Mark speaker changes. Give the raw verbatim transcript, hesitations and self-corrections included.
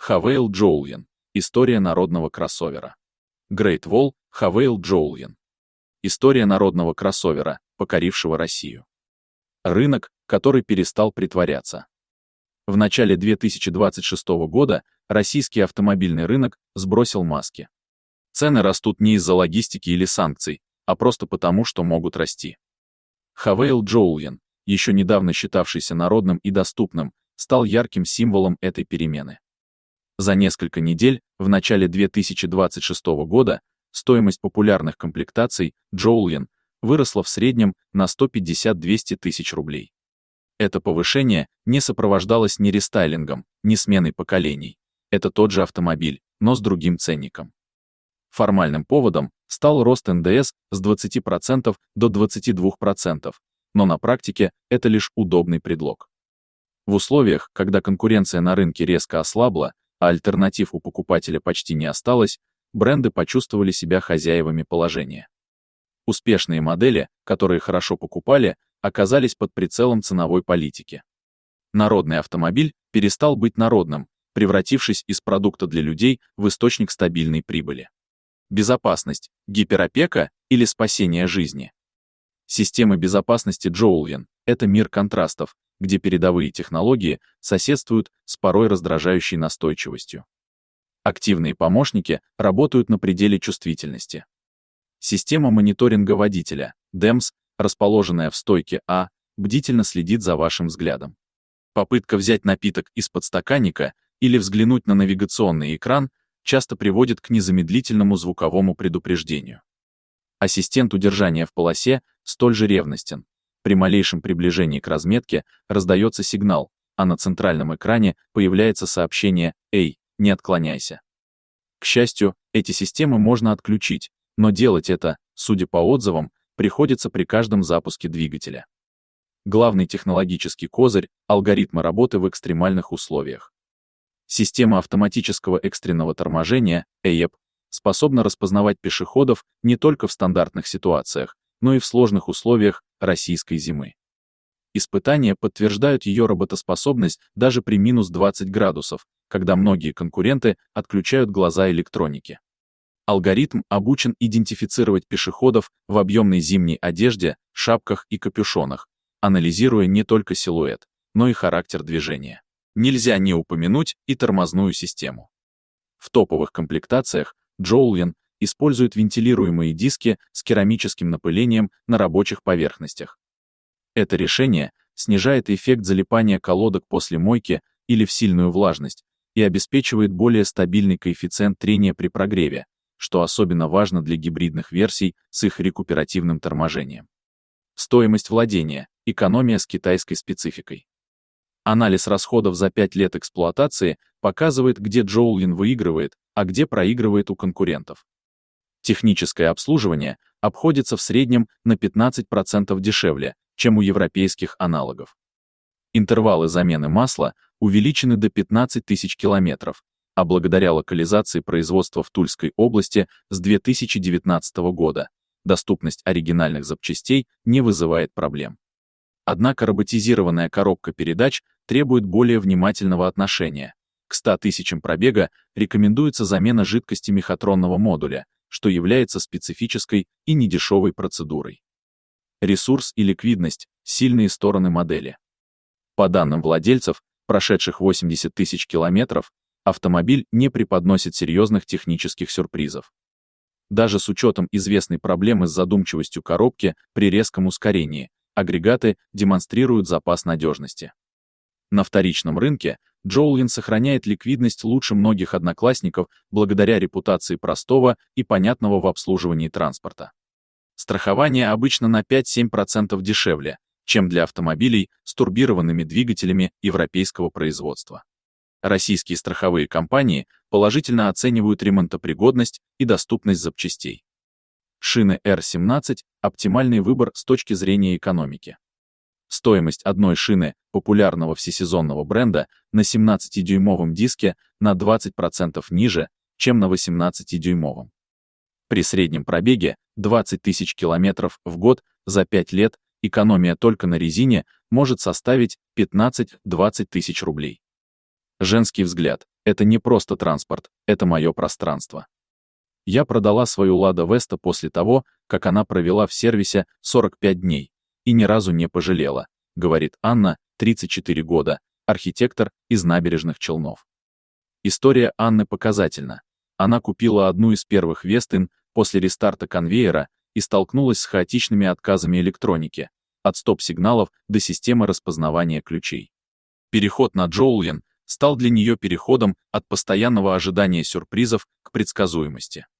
Speaker 1: Хавейл Джоулиен. История народного кроссовера. Great Wall, Хавейл Джоулиен. История народного кроссовера, покорившего Россию. Рынок, который перестал притворяться. В начале две тысячи двадцать шестого года российский автомобильный рынок сбросил маски. Цены растут не из-за логистики или санкций, а просто потому, что могут расти. Хавейл Джоулиен, еще недавно считавшийся народным и доступным, стал ярким символом этой перемены. За несколько недель, в начале две тысячи двадцать шестого года, стоимость популярных комплектаций Джоулиен выросла в среднем на сто пятьдесят — двести тысяч рублей. Это повышение не сопровождалось ни рестайлингом, ни сменой поколений. Это тот же автомобиль, но с другим ценником. Формальным поводом стал рост эн дэ эс с двадцати процентов до двадцати двух процентов, но на практике это лишь удобный предлог. В условиях, когда конкуренция на рынке резко ослабла, а альтернатив у покупателя почти не осталось, бренды почувствовали себя хозяевами положения. Успешные модели, которые хорошо покупали, оказались под прицелом ценовой политики. Народный автомобиль перестал быть народным, превратившись из продукта для людей в источник стабильной прибыли. Безопасность, гиперопека или спасение жизни? Системы безопасности Джоулиен — это мир контрастов, где передовые технологии соседствуют с порой раздражающей настойчивостью. Активные помощники работают на пределе чувствительности. Система мониторинга водителя, дэ эм эс, расположенная в стойке А, бдительно следит за вашим взглядом. Попытка взять напиток из подстаканника или взглянуть на навигационный экран часто приводит к незамедлительному звуковому предупреждению. Ассистент удержания в полосе столь же ревностен. При малейшем приближении к разметке раздается сигнал, а на центральном экране появляется сообщение «Эй, не отклоняйся». К счастью, эти системы можно отключить, но делать это, судя по отзывам, приходится при каждом запуске двигателя. Главный технологический козырь — алгоритмы работы в экстремальных условиях. Система автоматического экстренного торможения, и и пи, способна распознавать пешеходов не только в стандартных ситуациях, но и в сложных условиях российской зимы. Испытания подтверждают ее работоспособность даже при минус двадцати градусов, когда многие конкуренты отключают глаза электроники. Алгоритм обучен идентифицировать пешеходов в объемной зимней одежде, шапках и капюшонах, анализируя не только силуэт, но и характер движения. Нельзя не упомянуть и тормозную систему. В топовых комплектациях Джоулиен использует вентилируемые диски с керамическим напылением на рабочих поверхностях. Это решение снижает эффект залипания колодок после мойки или в сильную влажность и обеспечивает более стабильный коэффициент трения при прогреве, что особенно важно для гибридных версий с их рекуперативным торможением. Стоимость владения, экономия с китайской спецификой. Анализ расходов за пять лет эксплуатации показывает, где Джоулиен выигрывает, а где проигрывает у конкурентов. Техническое обслуживание обходится в среднем на пятнадцать процентов дешевле, чем у европейских аналогов. Интервалы замены масла увеличены до пятнадцати тысяч километров, а благодаря локализации производства в Тульской области с две тысячи девятнадцатого года доступность оригинальных запчастей не вызывает проблем. Однако роботизированная коробка передач требует более внимательного отношения. К ста тысячам пробега рекомендуется замена жидкости мехатронного модуля, что является специфической и недешевой процедурой. Ресурс и ликвидность – сильные стороны модели. По данным владельцев, прошедших восемьдесят тысяч километров, автомобиль не преподносит серьезных технических сюрпризов. Даже с учетом известной проблемы с задумчивостью коробки при резком ускорении, агрегаты демонстрируют запас надежности. На вторичном рынке Джоулиен сохраняет ликвидность лучше многих одноклассников благодаря репутации простого и понятного в обслуживании транспорта. Страхование обычно на пять-семь процентов дешевле, чем для автомобилей с турбированными двигателями европейского производства. Российские страховые компании положительно оценивают ремонтопригодность и доступность запчастей. Шины эр семнадцать – оптимальный выбор с точки зрения экономики. Стоимость одной шины популярного всесезонного бренда на семнадцатидюймовом диске на двадцать процентов ниже, чем на восемнадцатидюймовом. При среднем пробеге двадцать тысяч километров в год за пять лет экономия только на резине может составить пятнадцать-двадцать тысяч рублей. Женский взгляд. Это не просто транспорт, это мое пространство. Я продала свою Лада Веста после того, как она провела в сервисе сорок пять дней, и ни разу не пожалела, говорит Анна, тридцать четыре года, архитектор из Набережных Челнов. История Анны показательна. Она купила одну из первых Вестин после рестарта конвейера и столкнулась с хаотичными отказами электроники, от стоп-сигналов до системы распознавания ключей. Переход на Джоулин стал для нее переходом от постоянного ожидания сюрпризов к предсказуемости.